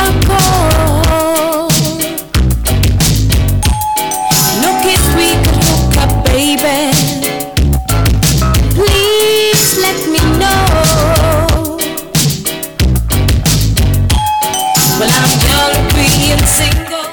a call. Look, if we could hook up, baby, please let me know. Well, I'm young, free, and single.